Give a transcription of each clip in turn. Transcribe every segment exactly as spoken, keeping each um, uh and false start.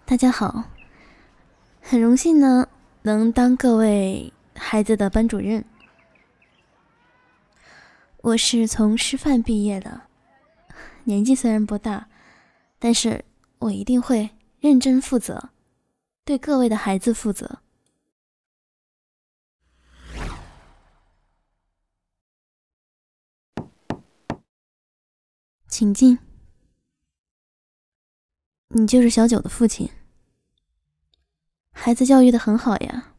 大家好，很荣幸呢，能当各位孩子的班主任。我是从师范毕业的，年纪虽然不大，但是我一定会认真负责，对各位的孩子负责。请进。你就是小九的父亲，孩子教育得很好呀。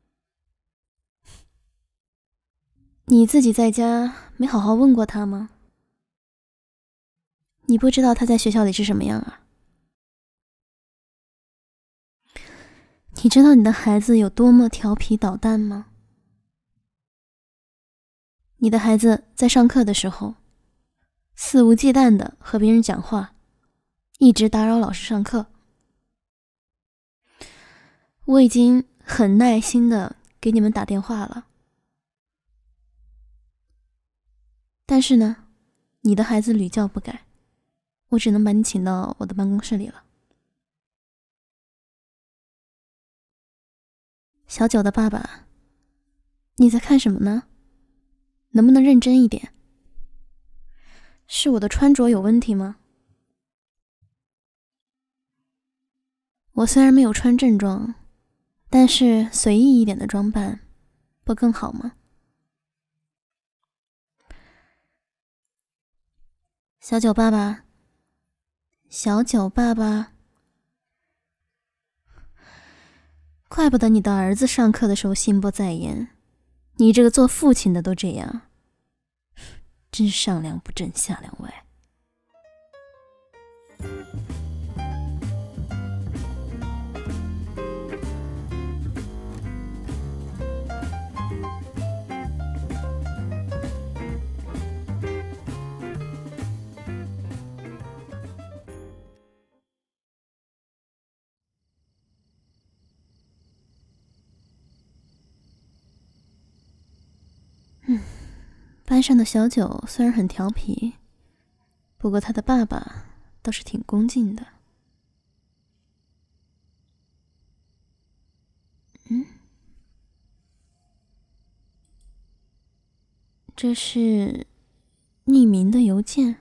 你自己在家没好好问过他吗？你不知道他在学校里是什么样啊？你知道你的孩子有多么调皮捣蛋吗？你的孩子在上课的时候，肆无忌惮地和别人讲话，一直打扰老师上课。我已经很耐心地给你们打电话了，但是呢，你的孩子屡教不改，我只能把你请到我的办公室里了。小九的爸爸，你在看什么呢？能不能认真一点？是我的穿着有问题吗？我虽然没有穿正装，但是随意一点的装扮不更好吗？小九爸爸，小九爸爸，怪不得你的儿子上课的时候心不在焉，你这个做父亲的都这样，真上梁不正下梁歪。嗯，班上的小九虽然很调皮，不过他的爸爸倒是挺恭敬的。嗯，这是匿名的邮件。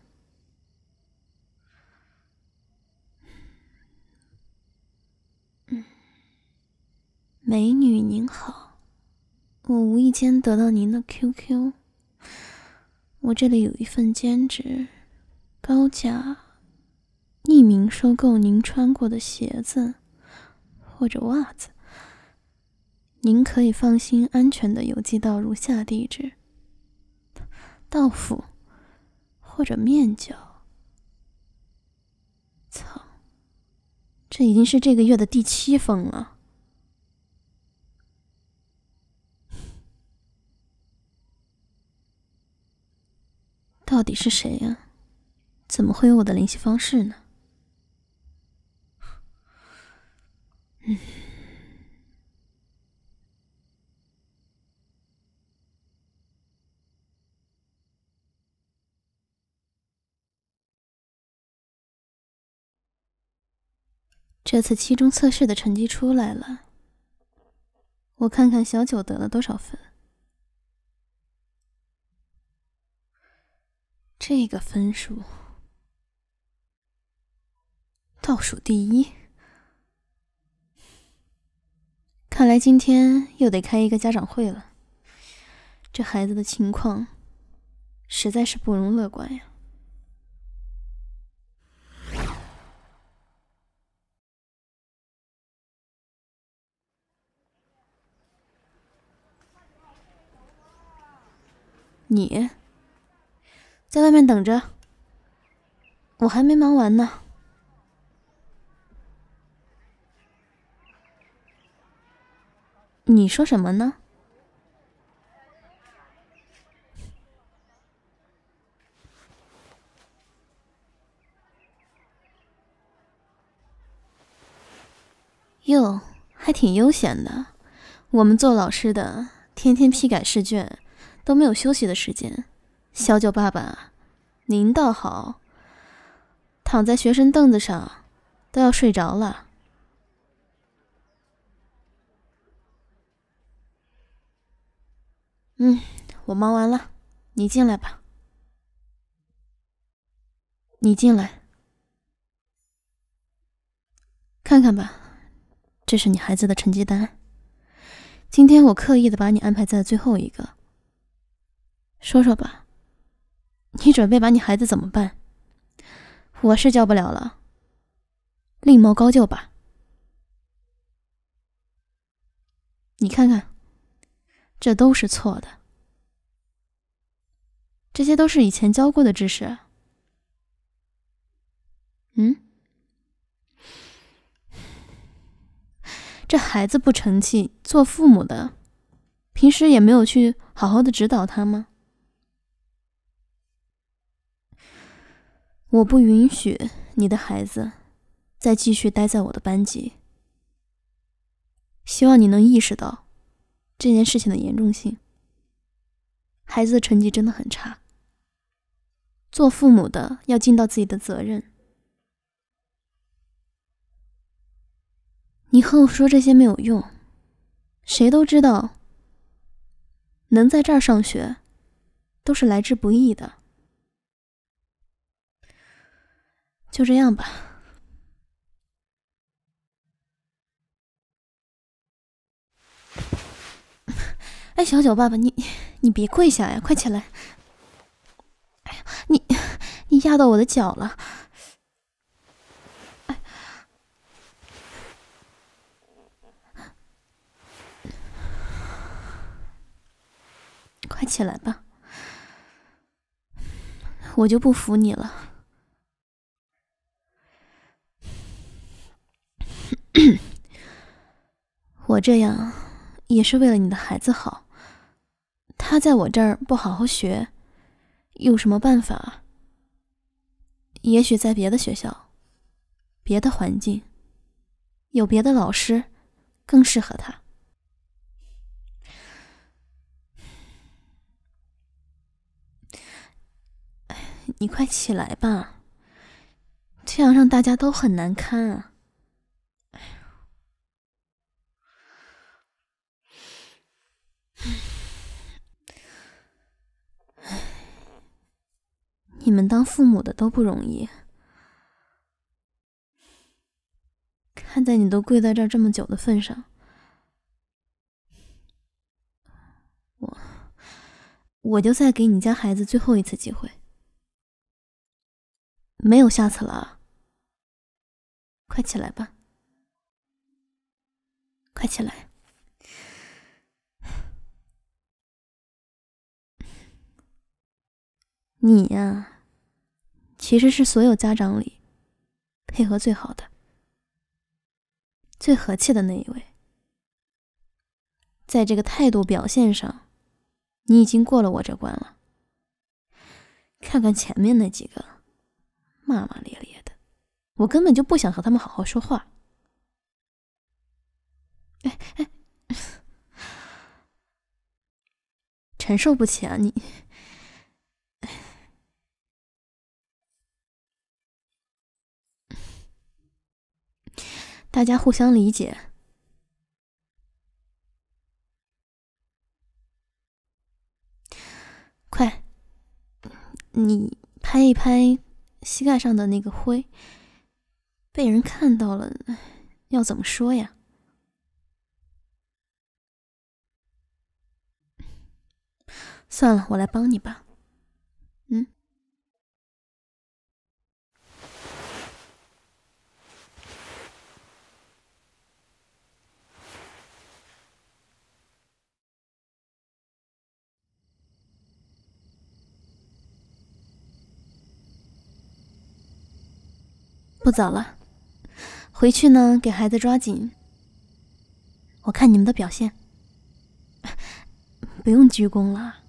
嗯，美女您好，我无意间得到您的 Q Q， 我这里有一份兼职，高价匿名收购您穿过的鞋子或者袜子，您可以放心安全的邮寄到如下地址：到府或者面交。操，这已经是这个月的第七封了。到底是谁呀？怎么会有我的联系方式呢？嗯，这次期中测试的成绩出来了，我看看小九得了多少分。这个分数倒数第一，看来今天又得开一个家长会了。这孩子的情况实在是不容乐观呀。你在外面等着，我还没忙完呢。你说什么呢？哟，还挺悠闲的。我们做老师的，天天批改试卷，都没有休息的时间。小九爸爸，您倒好，躺在学生凳子上都要睡着了。 嗯，我忙完了，你进来吧。你进来，看看吧，这是你孩子的成绩单。今天我刻意的把你安排在最后一个。说说吧，你准备把你孩子怎么办？我是教不了了，另谋高就吧。你看看，这都是错的，这些都是以前教过的知识。嗯，这孩子不成器，做父母的平时也没有去好好的指导他吗？我不允许你的孩子再继续待在我的班级。希望你能意识到这件事情的严重性。孩子的成绩真的很差，做父母的要尽到自己的责任。你和我说这些没有用，谁都知道能在这儿上学都是来之不易的。就这样吧。哎，小九爸爸，你你别跪下呀，快起来！哎呀，你你压到我的脚了。哎，快起来吧，我就不服你了。我这样也是为了你的孩子好，他在我这儿不好好学，有什么办法？也许在别的学校，别的环境，有别的老师更适合他。你快起来吧，这样让大家都很难堪啊。你们当父母的都不容易，看在你都跪在这儿这么久的份上，我我就再给你家孩子最后一次机会，没有下次了啊。快起来吧，快起来。你呀，其实是所有家长里配合最好的、最和气的那一位。在这个态度表现上，你已经过了我这关了。看看前面那几个，骂骂咧咧的，我根本就不想和他们好好说话。哎哎，承受不起啊你！大家互相理解。快，你拍一拍膝盖上的那个灰，被人看到了，要怎么说呀？算了，我来帮你吧。嗯。不早了，回去呢，给孩子抓紧。我看你们的表现，不用鞠躬了。